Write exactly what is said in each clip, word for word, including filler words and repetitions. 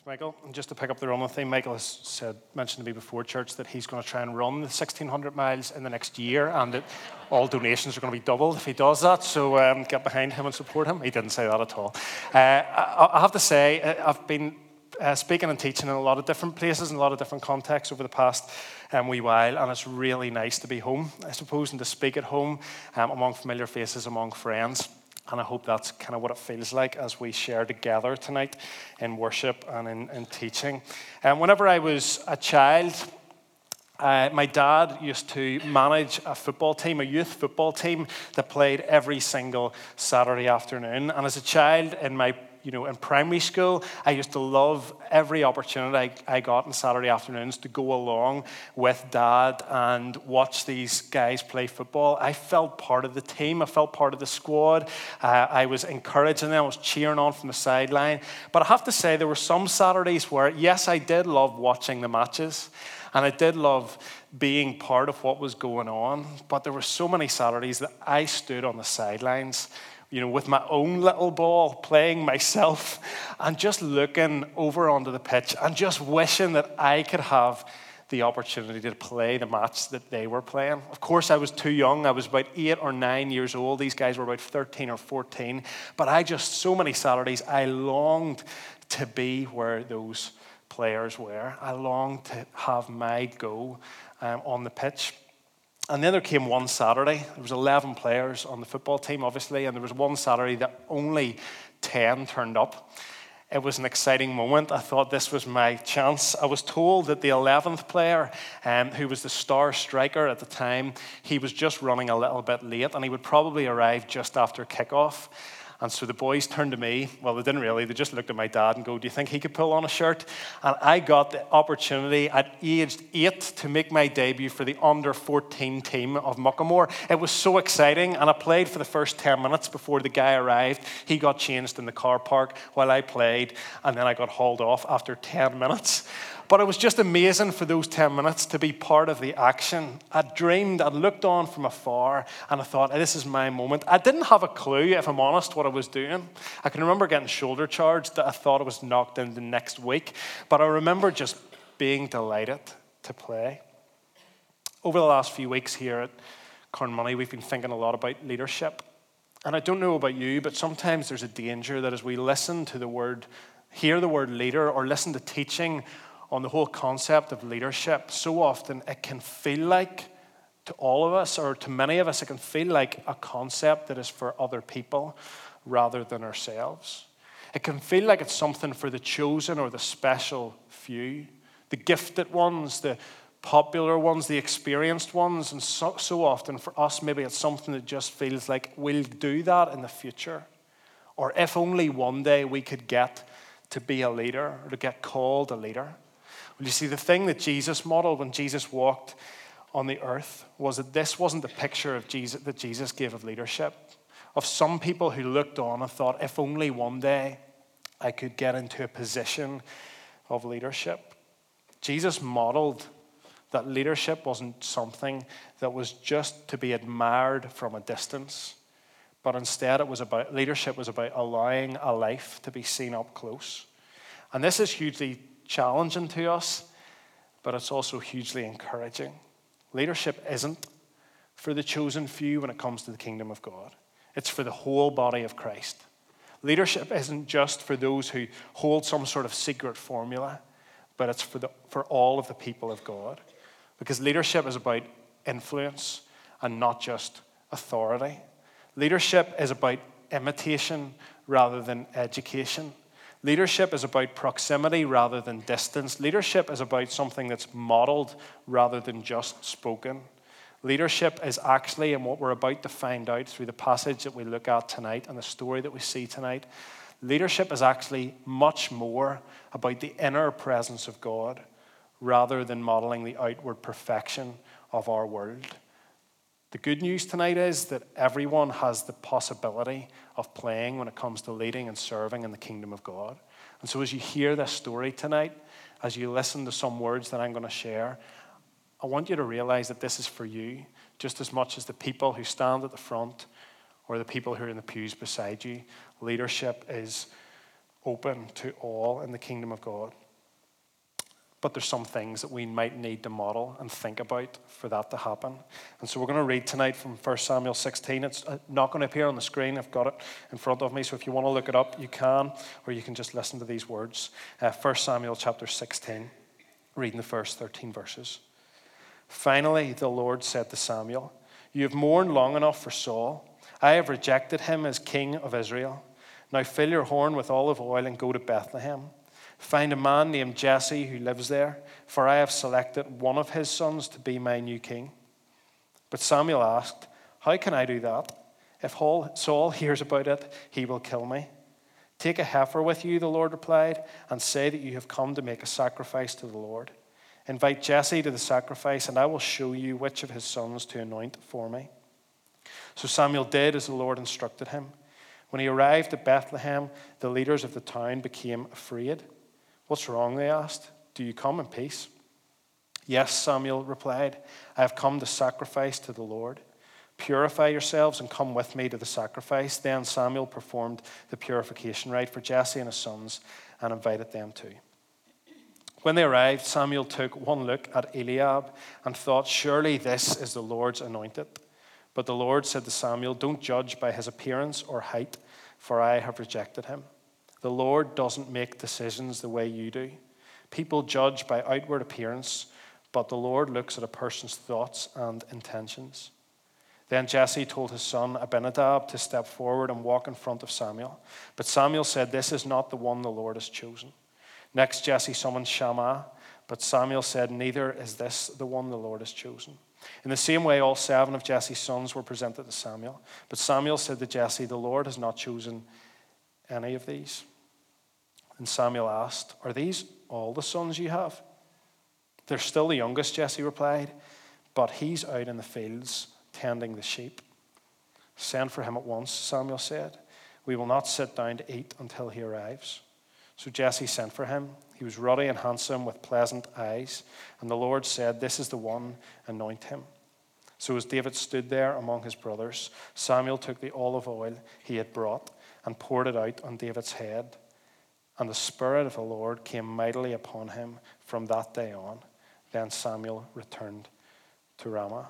Michael. And just to pick up the running theme, Michael has said, mentioned to me before church that he's going to try and run the sixteen hundred miles in the next year, and that all donations are going to be doubled if he does that. So um, get behind him and support him. He didn't say that at all. Uh, I, I have to say, I've been uh, speaking and teaching in a lot of different places, in a lot of different contexts over the past um, wee while, and it's really nice to be home, I suppose, and to speak at home um, among familiar faces, among friends. And I hope that's kind of what it feels like as we share together tonight in worship and in, in teaching. And whenever I was a child, uh, my dad used to manage a football team, a youth football team that played every single Saturday afternoon. And as a child in my You know, in primary school, I used to love every opportunity I, I got on Saturday afternoons to go along with Dad and watch these guys play football. I felt part of the team. I felt part of the squad. Uh, I was encouraging them. I was cheering on from the sideline. But I have to say, there were some Saturdays where, yes, I did love watching the matches, and I did love being part of what was going on. But there were so many Saturdays that I stood on the sidelines, you know, with my own little ball, playing myself, and just looking over onto the pitch and just wishing that I could have the opportunity to play the match that they were playing. Of course, I was too young. I was about eight or nine years old. These guys were about thirteen or fourteen. But I just, so many Saturdays, I longed to be where those players were. I longed to have my go um, on the pitch. And then there came one Saturday. There was eleven players on the football team, obviously, and there was one Saturday that only ten turned up. It was an exciting moment. I thought this was my chance. I was told that the eleventh player, um, who was the star striker at the time, he was just running a little bit late, and he would probably arrive just after kickoff. And so the boys turned to me. Well, they didn't really. They just looked at my dad and go, "Do you think he could pull on a shirt?" And I got the opportunity at age eight to make my debut for the under fourteen team of Muckamore. It was so exciting, and I played for the first ten minutes before the guy arrived. He got changed in the car park while I played, and then I got hauled off after ten minutes. But it was just amazing for those ten minutes to be part of the action. I dreamed, I looked on from afar, and I thought, this is my moment. I didn't have a clue, if I'm honest, what I was doing. I can remember getting shoulder charged that I thought I was knocked in the next week. But I remember just being delighted to play. Over the last few weeks here at Cornmoney, we've been thinking a lot about leadership. And I don't know about you, but sometimes there's a danger that as we listen to the word, hear the word leader, or listen to teaching on the whole concept of leadership, so often it can feel like, to all of us, or to many of us, it can feel like a concept that is for other people rather than ourselves. It can feel like it's something for the chosen or the special few, the gifted ones, the popular ones, the experienced ones, and so, so often for us, maybe it's something that just feels like we'll do that in the future. Or if only one day we could get to be a leader, or to get called a leader. Well, you see, the thing that Jesus modeled when Jesus walked on the earth was that this wasn't the picture of Jesus that Jesus gave of leadership, of some people who looked on and thought, if only one day I could get into a position of leadership. Jesus modeled that leadership wasn't something that was just to be admired from a distance, but instead it was about, leadership was about allowing a life to be seen up close. And this is hugely challenging to us, but it's also hugely encouraging. Leadership isn't for the chosen few when it comes to the kingdom of God. It's for the whole body of Christ. Leadership isn't just for those who hold some sort of secret formula, but it's for the, for all of the people of God. Because leadership is about influence and not just authority. Leadership is about imitation rather than education. Leadership is about proximity rather than distance. Leadership is about something that's modeled rather than just spoken. Leadership is actually, and what we're about to find out through the passage that we look at tonight and the story that we see tonight, leadership is actually much more about the inner presence of God rather than modeling the outward perfection of our world. The good news tonight is that everyone has the possibility of playing when it comes to leading and serving in the kingdom of God. And so as you hear this story tonight, as you listen to some words that I'm going to share, I want you to realize that this is for you just as much as the people who stand at the front or the people who are in the pews beside you. Leadership is open to all in the kingdom of God. But there's some things that we might need to model and think about for that to happen. And so we're going to read tonight from First Samuel sixteen. It's not going to appear on the screen. I've got it in front of me. So if you want to look it up, you can, or you can just listen to these words. Uh, First Samuel chapter sixteen, reading the first thirteen verses. Finally, the Lord said to Samuel, "You have mourned long enough for Saul. I have rejected him as king of Israel. Now fill your horn with olive oil and go to Bethlehem. Find a man named Jesse who lives there, for I have selected one of his sons to be my new king." But Samuel asked, "How can I do that? If Saul hears about it, he will kill me." "Take a heifer with you," the Lord replied, "and say that you have come to make a sacrifice to the Lord. Invite Jesse to the sacrifice, and I will show you which of his sons to anoint for me." So Samuel did as the Lord instructed him. When he arrived at Bethlehem, the leaders of the town became afraid. "What's wrong?" they asked. "Do you come in peace?" "Yes," Samuel replied. "I have come to sacrifice to the Lord. Purify yourselves and come with me to the sacrifice." Then Samuel performed the purification rite for Jesse and his sons and invited them too. When they arrived, Samuel took one look at Eliab and thought, "Surely this is the Lord's anointed." But the Lord said to Samuel, "Don't judge by his appearance or height, for I have rejected him. The Lord doesn't make decisions the way you do. People judge by outward appearance, but the Lord looks at a person's thoughts and intentions." Then Jesse told his son Abinadab to step forward and walk in front of Samuel. But Samuel said, "This is not the one the Lord has chosen." Next, Jesse summoned Shammah, but Samuel said, "Neither is this the one the Lord has chosen." In the same way, all seven of Jesse's sons were presented to Samuel. But Samuel said to Jesse, "The Lord has not chosen any of these." And Samuel asked, "Are these all the sons you have?" "They're still the youngest," Jesse replied, "but he's out in the fields tending the sheep." "Send for him at once," Samuel said. "We will not sit down to eat until he arrives." So Jesse sent for him. He was ruddy and handsome with pleasant eyes. And the Lord said, "This is the one, anoint him." So as David stood there among his brothers, Samuel took the olive oil he had brought and poured it out on David's head. And the Spirit of the Lord came mightily upon him from that day on. Then Samuel returned to Ramah.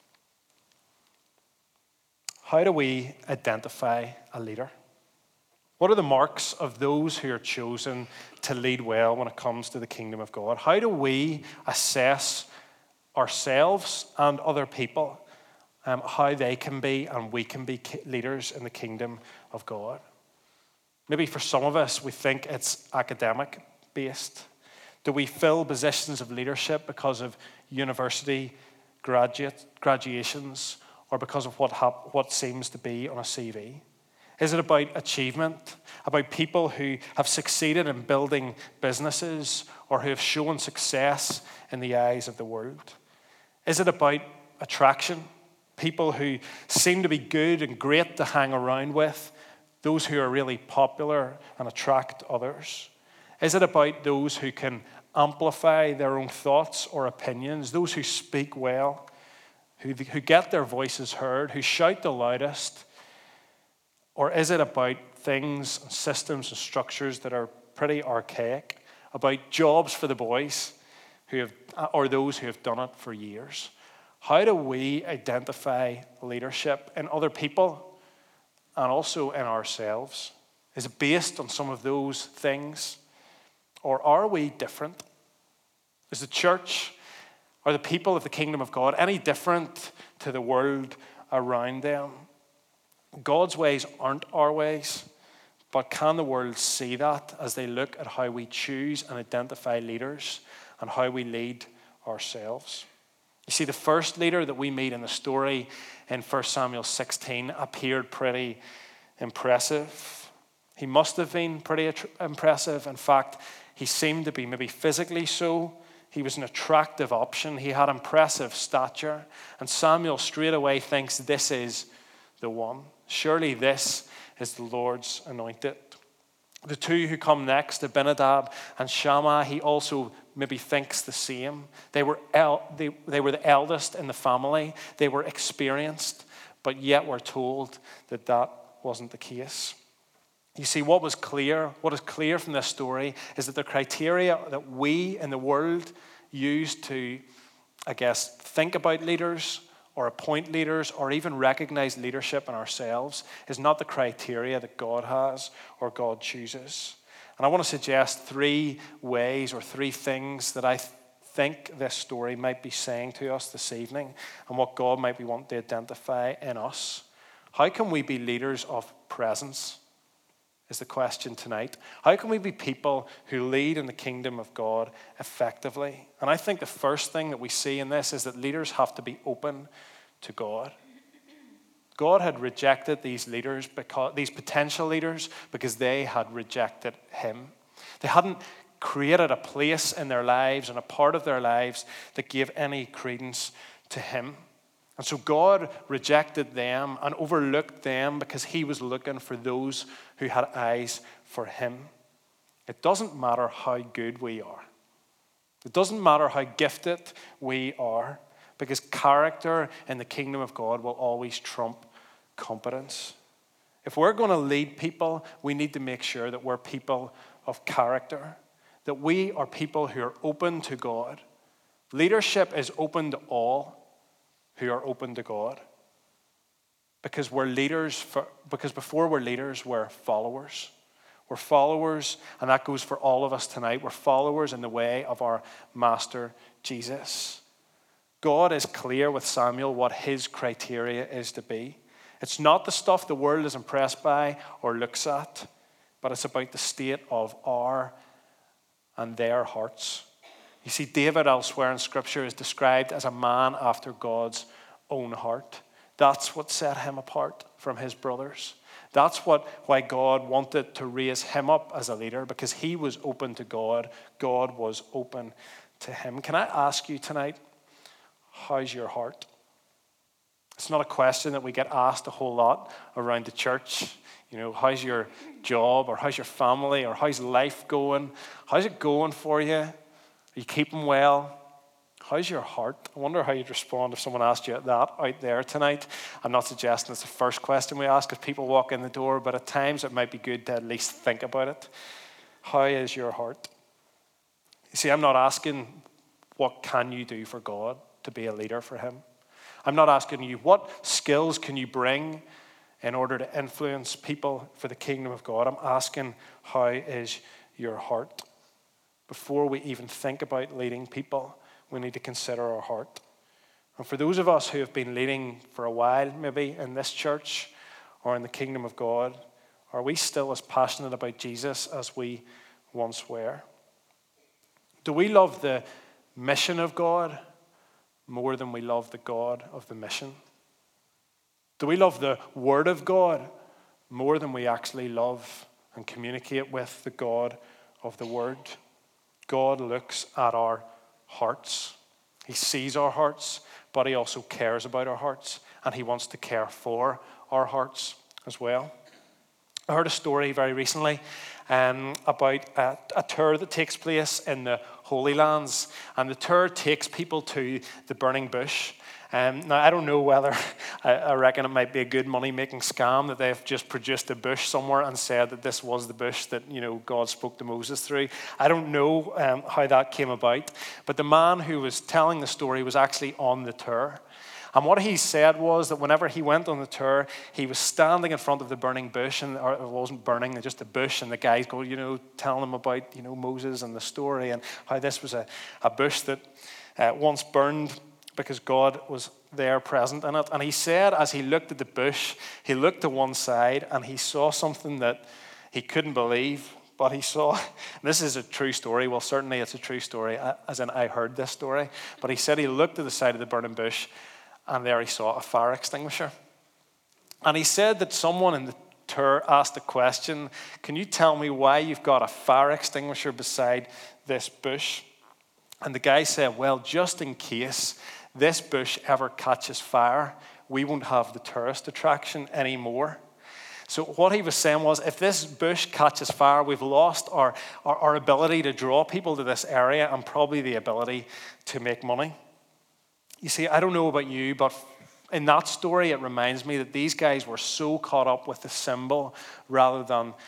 How do we identify a leader? What are the marks of those who are chosen to lead well when it comes to the kingdom of God? How do we assess ourselves and other people, um, how they can be and we can be leaders in the kingdom of God? Maybe for some of us, we think it's academic based. Do we fill positions of leadership because of university graduate, graduations or because of what, hap- what seems to be on a C V? Is it about achievement, about people who have succeeded in building businesses or who have shown success in the eyes of the world? Is it about attraction, people who seem to be good and great to hang around with, those who are really popular and attract others? Is it about those who can amplify their own thoughts or opinions, those who speak well, who, who get their voices heard, who shout the loudest? Or is it about things, and systems and structures that are pretty archaic, about jobs for the boys who have, or those who have done it for years? How do we identify leadership in other people and also in ourselves? Is it based on some of those things? Or are we different? Is the church, are the people of the kingdom of God any different to the world around them? God's ways aren't our ways, but can the world see that as they look at how we choose and identify leaders and how we lead ourselves? You see, the first leader that we meet in the story in First Samuel sixteen appeared pretty impressive. He must have been pretty impressive. In fact, he seemed to be maybe physically so. He was an attractive option. He had impressive stature. And Samuel straight away thinks this is the one. Surely this is the Lord's anointed. The two who come next, Abinadab and Shammah, he also maybe thinks the same. They were, el- they, they were the eldest in the family. They were experienced, but yet we're told that that wasn't the case. You see, what was clear, what is clear from this story is that the criteria that we in the world use to, I guess, think about leaders or appoint leaders or even recognize leadership in ourselves is not the criteria that God has or God chooses. And I want to suggest three ways or three things that I th- think this story might be saying to us this evening and what God might be wanting to identify in us. How can we be leaders of presence? Is the question tonight. How can we be people who lead in the kingdom of God effectively? And I think the first thing that we see in this is that leaders have to be open to God. God had rejected these leaders, because these potential leaders, because they had rejected him. They hadn't created a place in their lives and a part of their lives that gave any credence to him. And so God rejected them and overlooked them because he was looking for those who had eyes for him. It doesn't matter how good we are. It doesn't matter how gifted we are, because character in the kingdom of God will always trump competence. If we're going to lead people, we need to make sure that we're people of character, that we are people who are open to God. Leadership is open to all who are open to God. Because we're leaders, for, because before we're leaders, we're followers. We're followers, and that goes for all of us tonight. We're followers in the way of our Master Jesus. God is clear with Samuel what his criteria is to be. It's not the stuff the world is impressed by or looks at, but it's about the state of our and their hearts. You see, David elsewhere in Scripture is described as a man after God's own heart. That's what set him apart from his brothers. That's what why God wanted to raise him up as a leader, because he was open to God. God was open to him. Can I ask you tonight, how's your heart? It's not a question that we get asked a whole lot around the church. You know, how's your job, or how's your family, or how's life going? How's it going for you? Are you keeping well? How's your heart? I wonder how you'd respond if someone asked you that out there tonight. I'm not suggesting it's the first question we ask as people walk in the door, but at times it might be good to at least think about it. How is your heart? You see, I'm not asking what can you do for God to be a leader for him. I'm not asking you what skills can you bring in order to influence people for the kingdom of God. I'm asking, how is your heart? Before we even think about leading people, we need to consider our heart. And for those of us who have been leading for a while, maybe in this church or in the kingdom of God, are we still as passionate about Jesus as we once were? Do we love the mission of God more than we love the God of the mission? Do we love the Word of God more than we actually love and communicate with the God of the Word? God looks at our hearts. He sees our hearts, but he also cares about our hearts, and he wants to care for our hearts as well. I heard a story very recently um, about a, a tour that takes place in the Holy Lands, and the tour takes people to the burning bush. Um, now, I don't know whether, I, I reckon it might be a good money-making scam that they've just produced a bush somewhere and said that this was the bush that, you know, God spoke to Moses through. I don't know um, how that came about, but the man who was telling the story was actually on the tour. And what he said was that whenever he went on the tour, he was standing in front of the burning bush, and or it wasn't burning, just a bush, and the guys go, you know, telling him about, you know, Moses and the story and how this was a, a bush that uh, once burned because God was there present in it. And he said as he looked at the bush, he looked to one side and he saw something that he couldn't believe. But he saw, this is a true story, well certainly it's a true story, as in I heard this story. But he said he looked to the side of the burning bush and there he saw a fire extinguisher. And he said that someone in the tour asked the question, can you tell me why you've got a fire extinguisher beside this bush? And the guy said, well, just in case this bush ever catches fire, we won't have the tourist attraction anymore. So what he was saying was, if this bush catches fire, we've lost our, our, our ability to draw people to this area and probably the ability to make money. You see, I don't know about you, but in that story, it reminds me that these guys were so caught up with the symbol rather than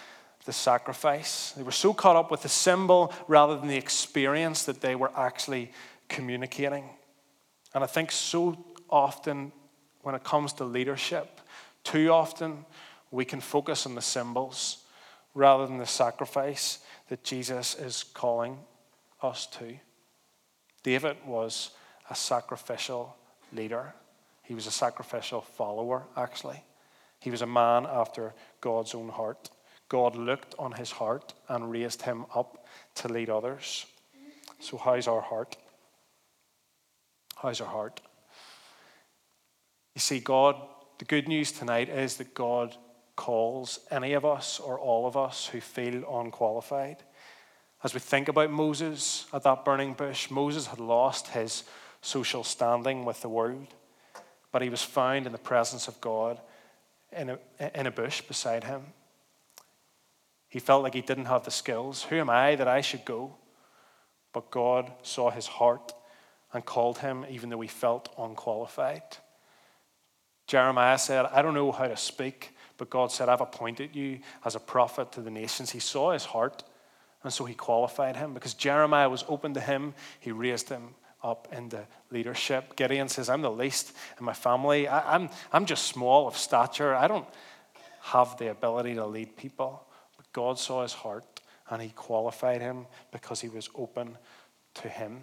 the sacrifice. They were so caught up with the symbol rather than the experience that they were actually communicating. And I think so often when it comes to leadership, too often we can focus on the symbols rather than the sacrifice that Jesus is calling us to. David was a sacrificial leader. He was a sacrificial follower, actually. He was a man after God's own heart. God looked on his heart and raised him up to lead others. So how's our heart? How's our heart? You see, God, the good news tonight is that God calls any of us or all of us who feel unqualified. As we think about Moses at that burning bush, Moses had lost his social standing with the world, but he was found in the presence of God in a, in a bush beside him. He felt like he didn't have the skills. Who am I that I should go? But God saw his heart and called him even though he felt unqualified. Jeremiah said, I don't know how to speak, but God said, I've appointed you as a prophet to the nations. He saw his heart, and so he qualified him. Because Jeremiah was open to him, he raised him up into leadership. Gideon says, I'm the least in my family. I, I'm, I'm just small of stature. I don't have the ability to lead people. But God saw his heart, and he qualified him because he was open to him.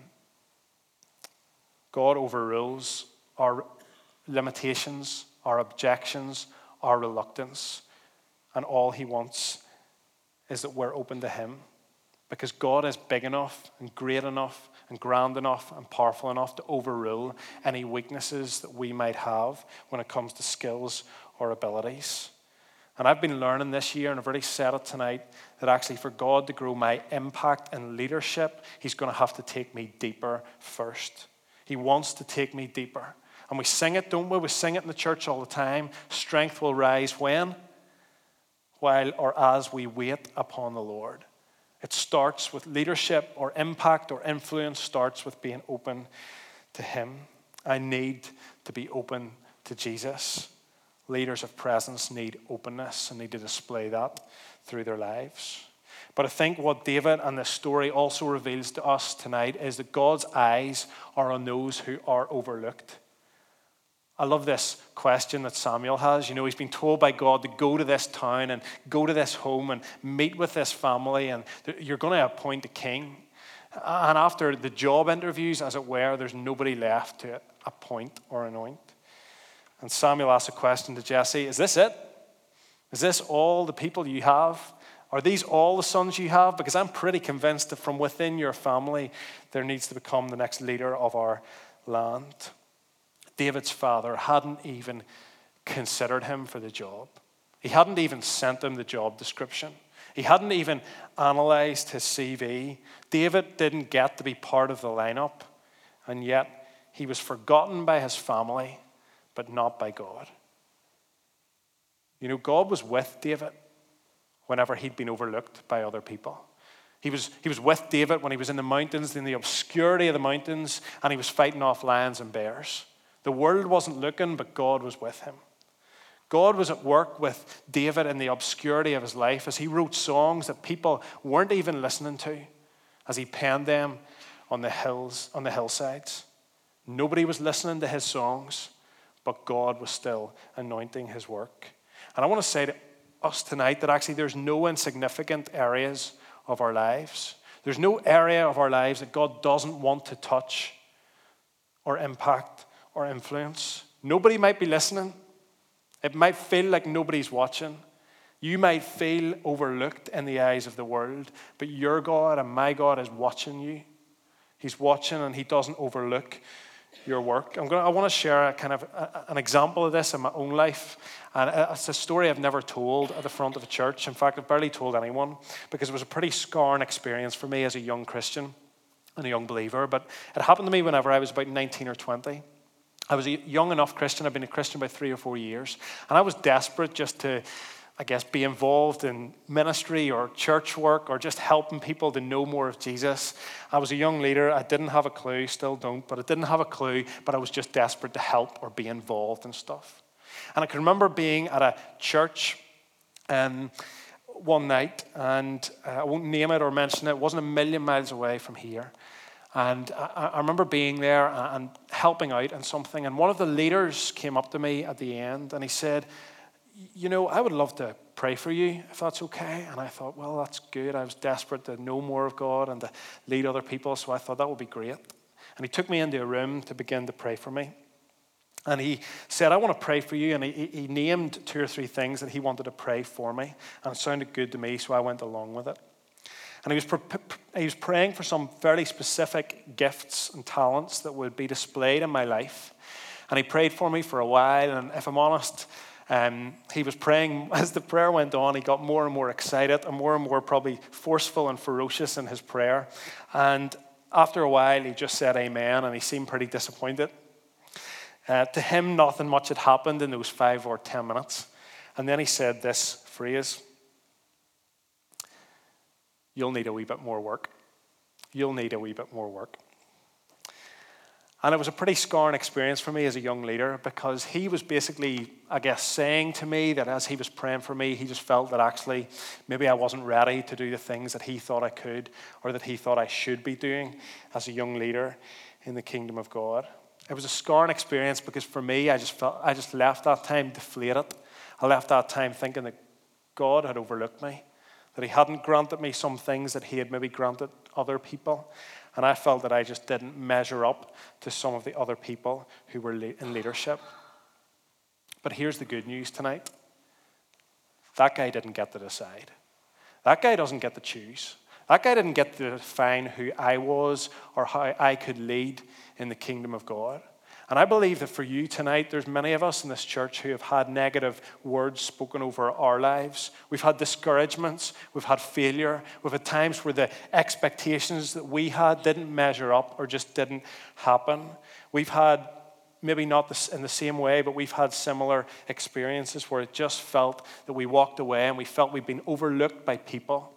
God overrules our limitations, our objections, our reluctance, and all he wants is that we're open to him, because God is big enough and great enough and grand enough and powerful enough to overrule any weaknesses that we might have when it comes to skills or abilities. And I've been learning this year, and I've already said it tonight, that actually for God to grow my impact and leadership, he's going to have to take me deeper first. He wants to take me deeper. And we sing it, don't we? We sing it in the church all the time. Strength will rise when? While or as we wait upon the Lord. It starts with leadership, or impact or influence starts with being open to him. I need to be open to Jesus. Leaders of presence need openness and need to display that through their lives. But I think what David and this story also reveals to us tonight is that God's eyes are on those who are overlooked. I love this question that Samuel has. You know, he's been told by God to go to this town and go to this home and meet with this family, and you're going to appoint a king. And after the job interviews, as it were, there's nobody left to appoint or anoint. And Samuel asks a question to Jesse, is this it? Is this all the people you have? Are these all the sons you have? Because I'm pretty convinced that from within your family, there needs to become the next leader of our land. David's father hadn't even considered him for the job. He hadn't even sent him the job description. He hadn't even analyzed his C V. David didn't get to be part of the lineup, and yet he was forgotten by his family, but not by God. You know, God was with David whenever he'd been overlooked by other people. He was, he was with David when he was in the mountains, in the obscurity of the mountains, and he was fighting off lions and bears. The world wasn't looking, but God was with him. God was at work with David in the obscurity of his life as he wrote songs that people weren't even listening to, as he penned them on the hills, on the hillsides. Nobody was listening to his songs, but God was still anointing his work. And I want to say to us tonight that actually there's no insignificant areas of our lives. There's no area of our lives that God doesn't want to touch or impact or influence. Nobody might be listening. It might feel like nobody's watching. You might feel overlooked in the eyes of the world, but your God and my God is watching you. He's watching, and he doesn't overlook your work. I'm going to, I want to share a kind of a, an example of this in my own life. And it's a story I've never told at the front of a church. In fact, I've barely told anyone, because it was a pretty scarring experience for me as a young Christian and a young believer. But it happened to me whenever I was about nineteen or twenty. I was a young enough Christian. I've been a Christian about three or four years. And I was desperate just to, I guess, be involved in ministry or church work or just helping people to know more of Jesus. I was a young leader. I didn't have a clue, still don't, but I didn't have a clue, but I was just desperate to help or be involved in stuff. And I can remember being at a church um, one night, and uh, I won't name it or mention it. It wasn't a million miles away from here. And I, I remember being there and helping out in something. And one of the leaders came up to me at the end and he said, you know, I would love to pray for you if that's okay. And I thought, well, that's good. I was desperate to know more of God and to lead other people. So I thought that would be great. And he took me into a room to begin to pray for me. And he said, I want to pray for you. And he, he named two or three things that he wanted to pray for me. And it sounded good to me, so I went along with it. And he was, he was praying for some fairly specific gifts and talents that would be displayed in my life. And he prayed for me for a while. And if I'm honest, um, he was praying, as the prayer went on, he got more and more excited and more and more probably forceful and ferocious in his prayer. And after a while, he just said amen, and he seemed pretty disappointed. Uh, to him, nothing much had happened in those five or ten minutes. And then he said this phrase, you'll need a wee bit more work. You'll need a wee bit more work. And it was a pretty scarring experience for me as a young leader, because he was basically, I guess, saying to me that as he was praying for me, he just felt that actually maybe I wasn't ready to do the things that he thought I could or that he thought I should be doing as a young leader in the kingdom of God. It was a scarring experience because for me, I just felt I just left that time deflated. I left that time thinking that God had overlooked me, that he hadn't granted me some things that he had maybe granted other people. And I felt that I just didn't measure up to some of the other people who were in leadership. But here's the good news tonight. That guy didn't get to decide. That guy doesn't get to choose. That guy didn't get to define who I was or how I could lead in the kingdom of God. And I believe that for you tonight, there's many of us in this church who have had negative words spoken over our lives. We've had discouragements. We've had failure. We've had times where the expectations that we had didn't measure up or just didn't happen. We've had, maybe not this in the same way, but we've had similar experiences where it just felt that we walked away and we felt we'd been overlooked by people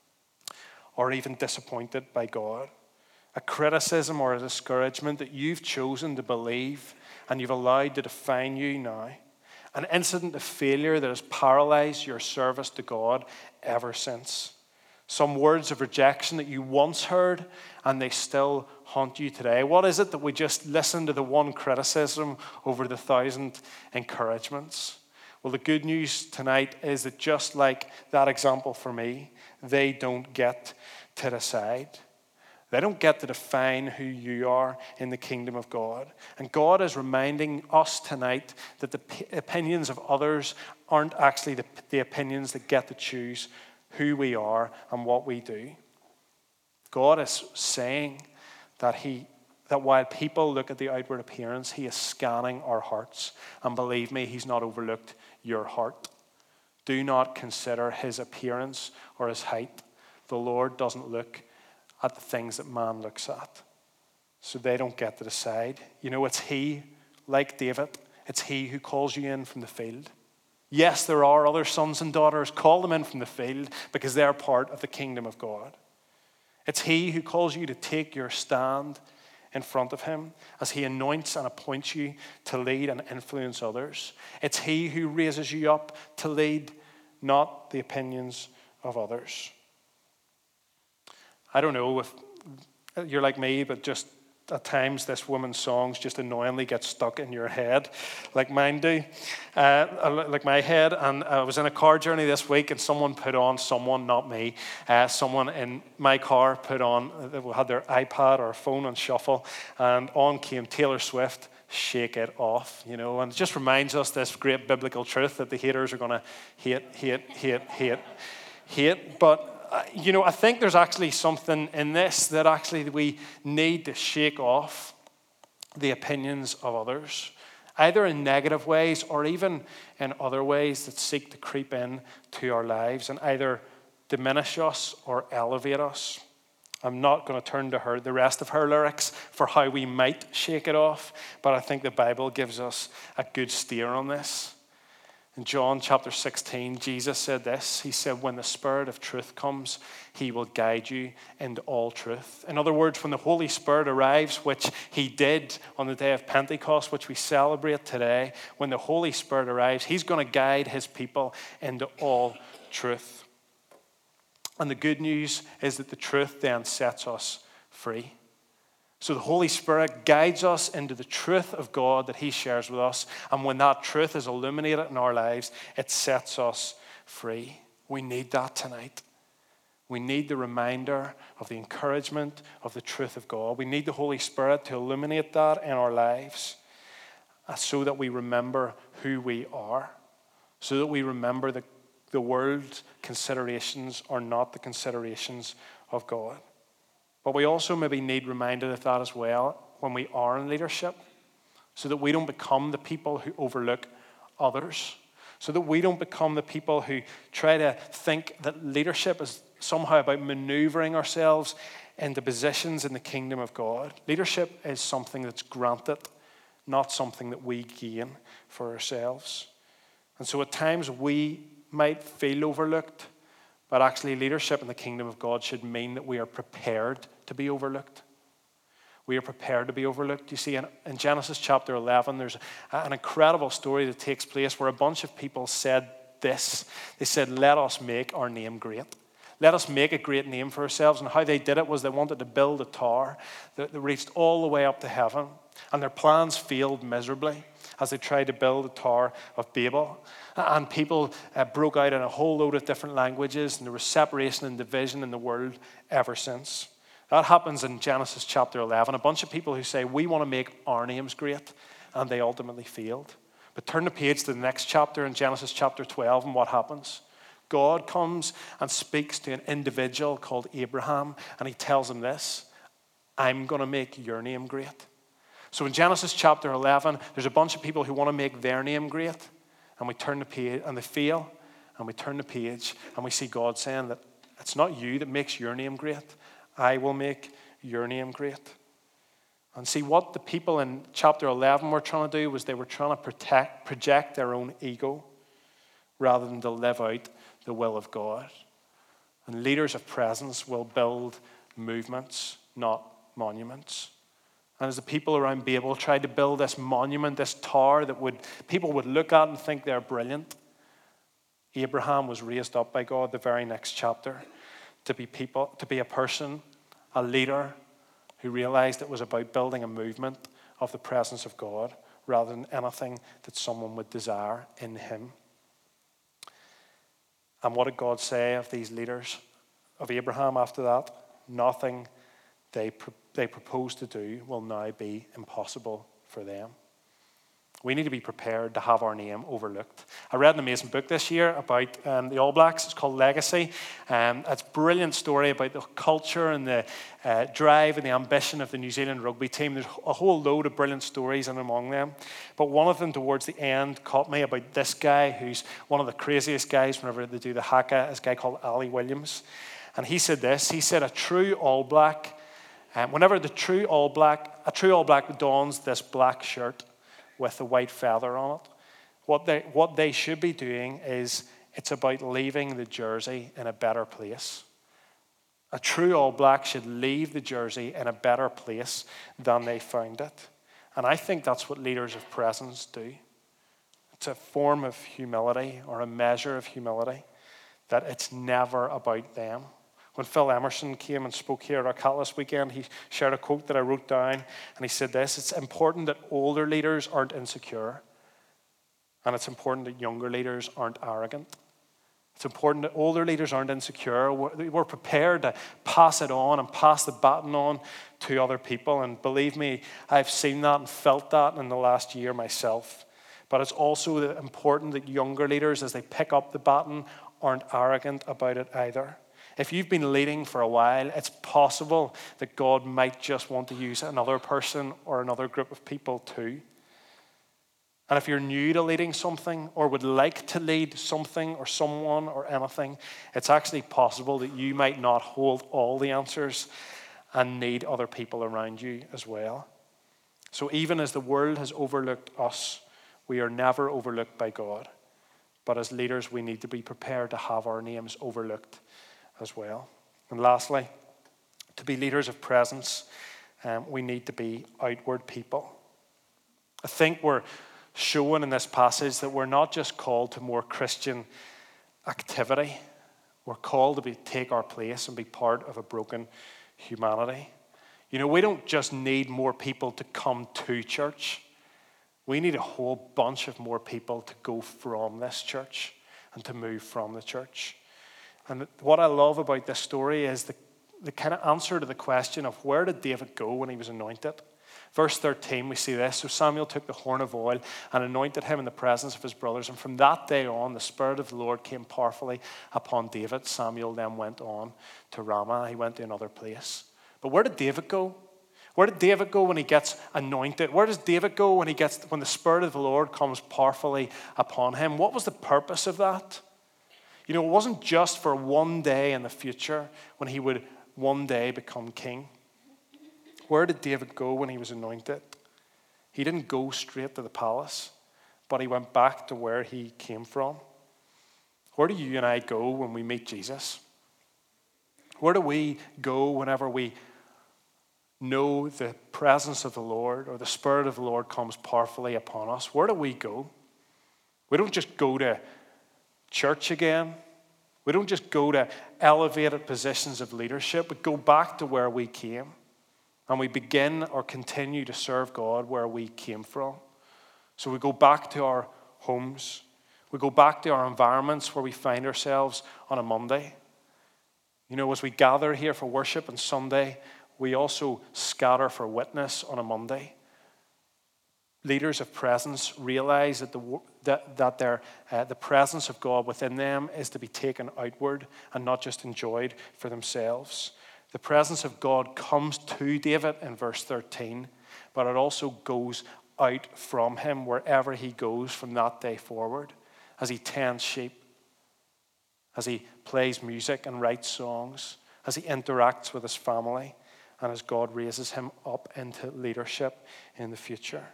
or even disappointed by God. A criticism or a discouragement that you've chosen to believe and you've allowed to define you now. An incident of failure that has paralyzed your service to God ever since. Some words of rejection that you once heard and they still haunt you today. What is it that we just listen to the one criticism over the thousand encouragements? Well, the good news tonight is that just like that example for me, they don't get to decide. They don't get to define who you are in the kingdom of God. And God is reminding us tonight that the p- opinions of others aren't actually the, the opinions that get to choose who we are and what we do. God is saying that he that while people look at the outward appearance, he is scanning our hearts. And believe me, he's not overlooked your heart. Do not consider his appearance or his height. The Lord doesn't look at the things that man looks at. So they don't get to decide. You know, it's he, like David, it's he who calls you in from the field. Yes, there are other sons and daughters. Call them in from the field because they're part of the kingdom of God. It's he who calls you to take your stand in front of him as he anoints and appoints you to lead and influence others. It's he who raises you up to lead, not the opinions of others. I don't know if you're like me, but just at times this woman's songs just annoyingly get stuck in your head, like mine do, uh, like my head. And I was in a car journey this week, and someone put on, someone, not me, uh, someone in my car put on, they had their iPad or phone on shuffle, and on came Taylor Swift, Shake It Off, you know, and it just reminds us this great biblical truth that the haters are going to hate, hate, hate, hate, hate, but you know, I think there's actually something in this that actually we need to shake off the opinions of others, either in negative ways or even in other ways that seek to creep in to our lives and either diminish us or elevate us. I'm not going to turn to her, the rest of her lyrics for how we might shake it off, but I think the Bible gives us a good steer on this. In John chapter sixteen, Jesus said this. He said, when the Spirit of truth comes, he will guide you into all truth. In other words, when the Holy Spirit arrives, which he did on the day of Pentecost, which we celebrate today, when the Holy Spirit arrives, he's going to guide his people into all truth. And the good news is that the truth then sets us free. So the Holy Spirit guides us into the truth of God that he shares with us. And when that truth is illuminated in our lives, it sets us free. We need that tonight. We need the reminder of the encouragement of the truth of God. We need the Holy Spirit to illuminate that in our lives so that we remember who we are, so that we remember that the world's considerations are not the considerations of God. But we also maybe need reminded of that as well when we are in leadership, so that we don't become the people who overlook others, so that we don't become the people who try to think that leadership is somehow about maneuvering ourselves into positions in the kingdom of God. Leadership is something that's granted, not something that we gain for ourselves. And so at times we might feel overlooked, but actually leadership in the kingdom of God should mean that we are prepared to be overlooked. We are prepared to be overlooked. You see, in, in Genesis chapter eleven, there's a, an incredible story that takes place where a bunch of people said this. They said, let us make our name great. Let us make a great name for ourselves. And how they did it was they wanted to build a tower that, that reached all the way up to heaven. And their plans failed miserably as they tried to build a Tower of Babel. And people uh, broke out in a whole load of different languages, and there was separation and division in the world ever since. That happens in Genesis chapter eleven. A bunch of people who say, we want to make our names great, and they ultimately failed. But turn the page to the next chapter in Genesis chapter twelve, and what happens? God comes and speaks to an individual called Abraham, and he tells him this: I'm going to make your name great. So in Genesis chapter eleven, there's a bunch of people who want to make their name great, and we turn the page, and they fail, and we turn the page, and we see God saying that it's not you that makes your name great. I will make your name great. And see, what the people in chapter eleven were trying to do was they were trying to protect, project their own ego rather than to live out the will of God. And leaders of presence will build movements, not monuments. And as the people around Babel tried to build this monument, this tower that would people would look at and think they're brilliant, Abraham was raised up by God the very next chapter to be people, to be a person, a leader who realized it was about building a movement of the presence of God rather than anything that someone would desire in him. And what did God say of these leaders of Abraham after that? Nothing they, they proposed to do will now be impossible for them. We need to be prepared to have our name overlooked. I read an amazing book this year about um, the All Blacks. It's called Legacy. Um, it's a brilliant story about the culture and the uh, drive and the ambition of the New Zealand rugby team. There's a whole load of brilliant stories in among them. But one of them towards the end caught me about this guy who's one of the craziest guys whenever they do the haka, is a guy called Ali Williams. And he said this, he said a true All Black, um, whenever the true All Black, a true All Black dons this black shirt with a white feather on it, what they what they should be doing is it's about leaving the jersey in a better place. A true All Black should leave the jersey in a better place than they found it. And I think that's what leaders of presence do. It's a form of humility or a measure of humility, that it's never about them. When Phil Emerson came and spoke here at our Catalyst weekend, he shared a quote that I wrote down, and he said this: it's important that older leaders aren't insecure, and it's important that younger leaders aren't arrogant. It's important that older leaders aren't insecure. We're, we're prepared to pass it on and pass the baton on to other people, and believe me, I've seen that and felt that in the last year myself. But it's also important that younger leaders, as they pick up the baton, aren't arrogant about it either. If you've been leading for a while, it's possible that God might just want to use another person or another group of people too. And if you're new to leading something or would like to lead something or someone or anything, it's actually possible that you might not hold all the answers and need other people around you as well. So even as the world has overlooked us, we are never overlooked by God. But as leaders, we need to be prepared to have our names overlooked as well. And lastly, to be leaders of presence, um, we need to be outward people. I think we're showing in this passage that we're not just called to more Christian activity, We're called to be, take our place and be part of a broken humanity. You know, we don't just need more people to come to church. We need a whole bunch of more people to go from this church and to move from the church. And what I love about this story is the, the kind of answer to the question of where did David go when he was anointed? Verse thirteen, we see this. So Samuel took the horn of oil and anointed him in the presence of his brothers. And from that day on, the Spirit of the Lord came powerfully upon David. Samuel then went on to Ramah. He went to another place. But where did David go? Where did David go when he gets anointed? Where does David go when he gets when the Spirit of the Lord comes powerfully upon him? What was the purpose of that? You know, it wasn't just for one day in the future when he would one day become king. Where did David go when he was anointed? He didn't go straight to the palace, but he went back to where he came from. Where do you and I go when we meet Jesus? Where do we go whenever we know the presence of the Lord or the Spirit of the Lord comes powerfully upon us? Where do we go? We don't just go to church again. We don't just go to elevated positions of leadership. We go back to where we came. And we begin or continue to serve God where we came from. So we go back to our homes. We go back to our environments where we find ourselves on a Monday. You know, as we gather here for worship on Sunday, we also scatter for witness on a Monday. Leaders of presence realize that the that, that their, uh, the presence of God within them is to be taken outward and not just enjoyed for themselves. The presence of God comes to David in verse thirteen, but it also goes out from him wherever he goes from that day forward, as he tends sheep, as he plays music and writes songs, as he interacts with his family, and as God raises him up into leadership in the future.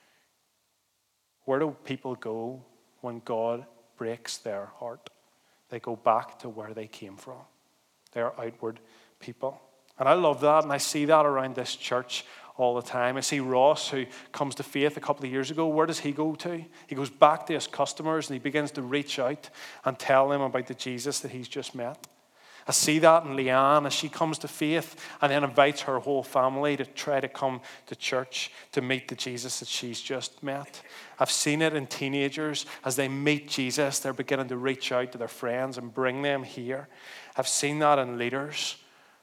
Where do people go when God breaks their heart? They go back to where they came from. They are outward people. And I love that, and I see that around this church all the time. I see Ross, who comes to faith a couple of years ago. Where does he go to? He goes back to his customers and he begins to reach out and tell them about the Jesus that he's just met. I see that in Leanne as she comes to faith and then invites her whole family to try to come to church to meet the Jesus that she's just met. I've seen it in teenagers as they meet Jesus, they're beginning to reach out to their friends and bring them here. I've seen that in leaders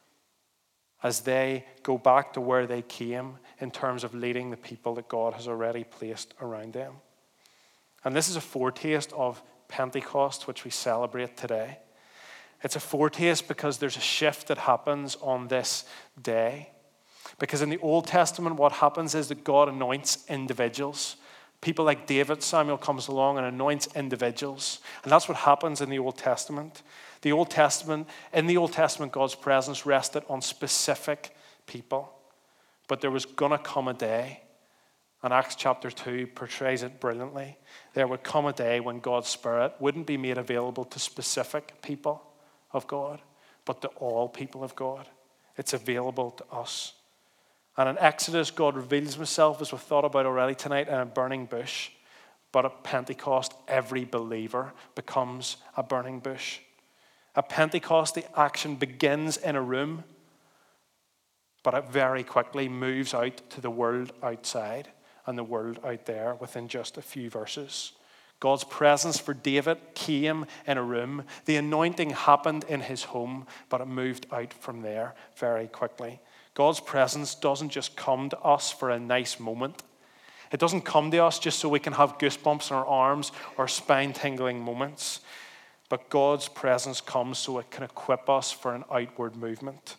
as they go back to where they came in terms of leading the people that God has already placed around them. And this is a foretaste of Pentecost, which we celebrate today. It's a foretaste because there's a shift that happens on this day. Because in the Old Testament, what happens is that God anoints individuals. People like David, Samuel comes along and anoints individuals. And that's what happens in the Old Testament. The Old Testament, in the Old Testament, God's presence rested on specific people. But there was going to come a day, and Acts chapter two portrays it brilliantly. There would come a day when God's Spirit wouldn't be made available to specific people of God, but to all people of God. It's available to us. And in Exodus, God reveals himself, as we've thought about already tonight, in a burning bush. But at Pentecost, every believer becomes a burning bush. At Pentecost, the action begins in a room, but it very quickly moves out to the world outside and the world out there within just a few verses. God's presence for David came in a room. The anointing happened in his home, but it moved out from there very quickly. God's presence doesn't just come to us for a nice moment. It doesn't come to us just so we can have goosebumps in our arms or spine-tingling moments. But God's presence comes so it can equip us for an outward movement.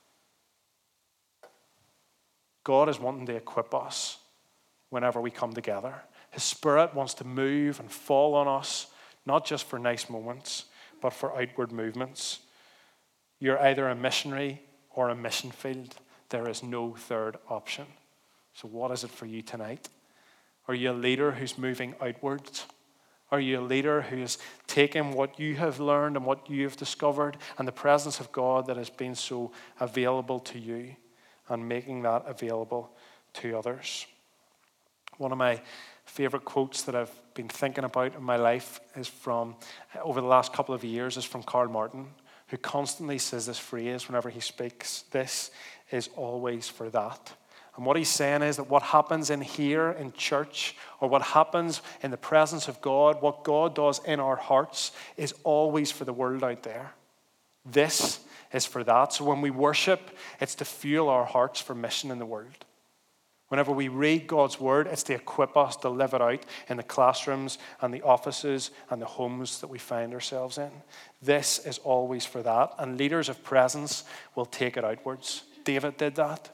God is wanting to equip us whenever we come together. His Spirit wants to move and fall on us, not just for nice moments, but for outward movements. You're either a missionary or a mission field. There is no third option. So what is it for you tonight? Are you a leader who's moving outwards? Are you a leader who is taking what you have learned and what you have discovered and the presence of God that has been so available to you and making that available to others? One of my favorite quotes that I've been thinking about in my life is from, over the last couple of years, is from Karl Martin, who constantly says this phrase whenever he speaks, this is always for that. And what he's saying is that what happens in here in church, or what happens in the presence of God, what God does in our hearts, is always for the world out there. This is for that. So when we worship, it's to fuel our hearts for mission in the world. Whenever we read God's word, it's to equip us to live it out in the classrooms and the offices and the homes that we find ourselves in. This is always for that. And leaders of presence will take it outwards. David did that.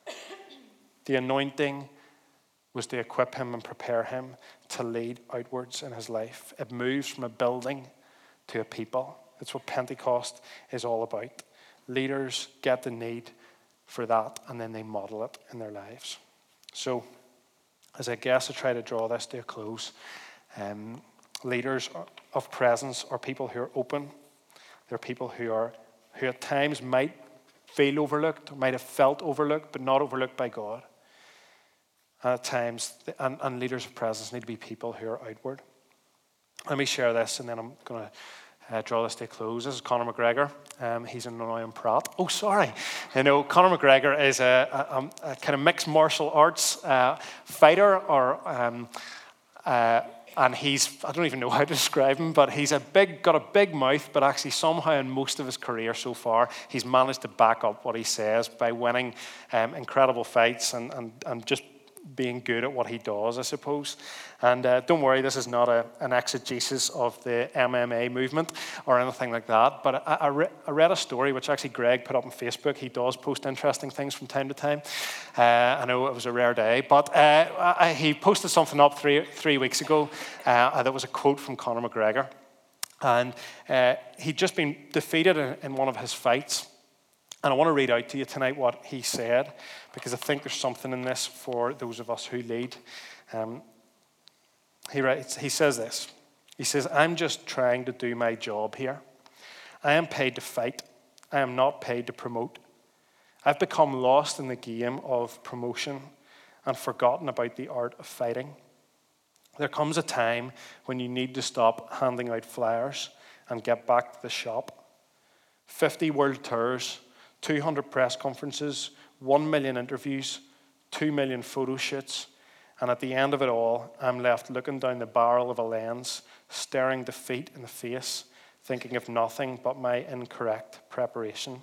The anointing was to equip him and prepare him to lead outwards in his life. It moves from a building to a people. That's what Pentecost is all about. Leaders get the need for that, and then they model it in their lives. So, as I guess I try to draw this to a close, um, leaders of presence are people who are open. They're people who are who at times might feel overlooked, might have felt overlooked, but not overlooked by God. And at times, and, and leaders of presence need to be people who are outward. Let me share this, and then I'm going to Uh, draw this to a close. This is Conor McGregor. Um, he's in Noyan Pratt. Oh, sorry. You know, Conor McGregor is a, a, a kind of mixed martial arts uh, fighter, or um, uh, and he's, I don't even know how to describe him, but he's a big, got a big mouth, but actually somehow in most of his career so far, he's managed to back up what he says by winning um, incredible fights and, and, and just being good at what he does, I suppose. And uh, don't worry, this is not a, an exegesis of the M M A movement or anything like that. But I, I, re- I read a story, which actually Greg put up on Facebook. He does post interesting things from time to time. Uh, I know it was a rare day. But uh, I, he posted something up three, three weeks ago uh, that was a quote from Conor McGregor. And uh, he'd just been defeated in, in one of his fights. And I want to read out to you tonight what he said, because I think there's something in this for those of us who lead. Um, he writes, he says this. He says, "I'm just trying to do my job here. I am paid to fight. I am not paid to promote. I've become lost in the game of promotion and forgotten about the art of fighting. There comes a time when you need to stop handing out flyers and get back to the shop. fifty world tours, two hundred press conferences, one million interviews, two million photo shoots, and at the end of it all, I'm left looking down the barrel of a lens, staring defeat in the face, thinking of nothing but my incorrect preparation.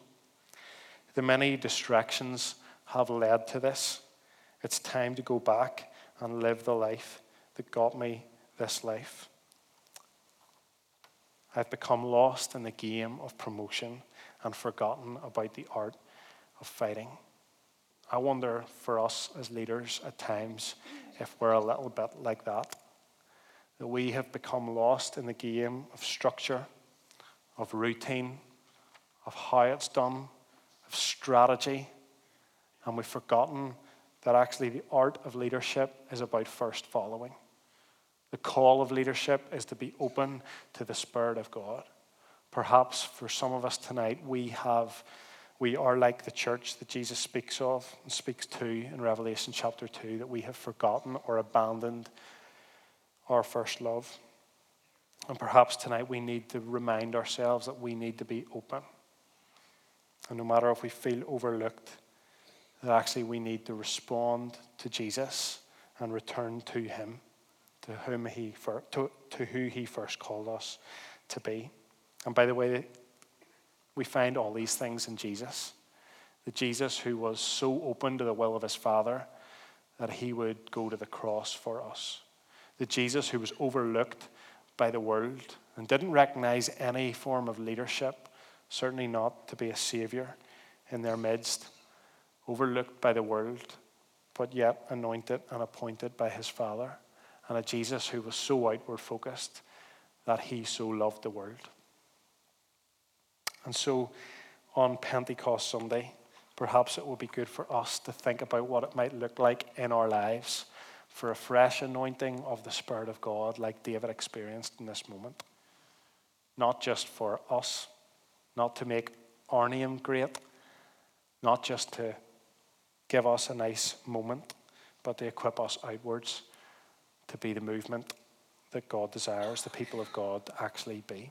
The many distractions have led to this. It's time to go back and live the life that got me this life. I've become lost in the game of promotion and forgotten about the art of fighting." I wonder for us as leaders at times if we're a little bit like that. That we have become lost in the game of structure, of routine, of how it's done, of strategy, and we've forgotten that actually the art of leadership is about first following. The call of leadership is to be open to the Spirit of God. Perhaps for some of us tonight, we have, we are like the church that Jesus speaks of and speaks to in Revelation chapter two, that we have forgotten or abandoned our first love. And perhaps tonight we need to remind ourselves that we need to be open. And no matter if we feel overlooked, that actually we need to respond to Jesus and return to him, to whom he fir- to, to who he first called us to be. And by the way, we find all these things in Jesus. The Jesus who was so open to the will of his Father that he would go to the cross for us. The Jesus who was overlooked by the world and didn't recognize any form of leadership, certainly not to be a savior in their midst, overlooked by the world, but yet anointed and appointed by his Father. And a Jesus who was so outward focused that he so loved the world. And so on Pentecost Sunday, perhaps it would be good for us to think about what it might look like in our lives for a fresh anointing of the Spirit of God like David experienced in this moment. Not just for us, not to make our name great, not just to give us a nice moment, but to equip us outwards to be the movement that God desires the people of God to actually be.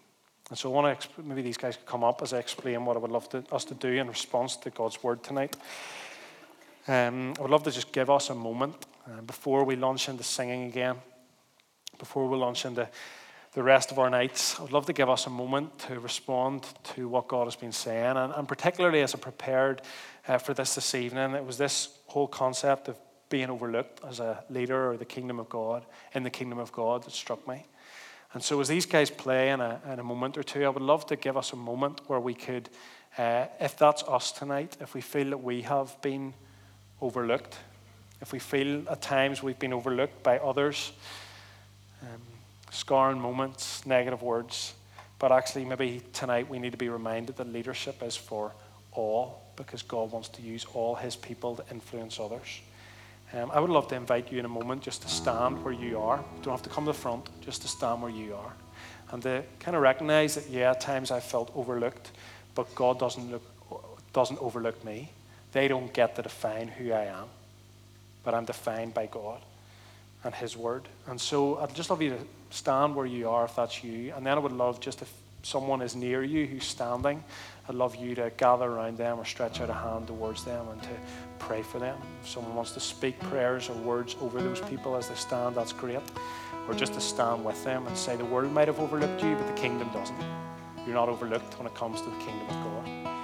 And so I want to, maybe these guys could come up as I explain what I would love to, us to do in response to God's word tonight. Um, I would love to just give us a moment uh, before we launch into singing again, before we launch into the rest of our nights. I would love to give us a moment to respond to what God has been saying. And, and particularly as I prepared uh, for this this evening, it was this whole concept of being overlooked as a leader or the kingdom of God, in the kingdom of God, that struck me. And so as these guys play in a, in a moment or two, I would love to give us a moment where we could, uh, if that's us tonight, if we feel that we have been overlooked, if we feel at times we've been overlooked by others, um, scarring moments, negative words, but actually maybe tonight we need to be reminded that leadership is for all, because God wants to use all his people to influence others. Um, I would love to invite you in a moment just to stand where you are. You don't have to come to the front, just to stand where you are. And to kind of recognize that, yeah, at times I felt overlooked, but God doesn't look, doesn't overlook me. They don't get to define who I am, but I'm defined by God and his word. And so I'd just love you to stand where you are if that's you. And then I would love just if someone is near you who's standing, I'd love you to gather around them or stretch out a hand towards them and to pray for them. If someone wants to speak prayers or words over those people as they stand, that's great. Or just to stand with them and say the world might have overlooked you, but the kingdom doesn't. You're not overlooked when it comes to the kingdom of God.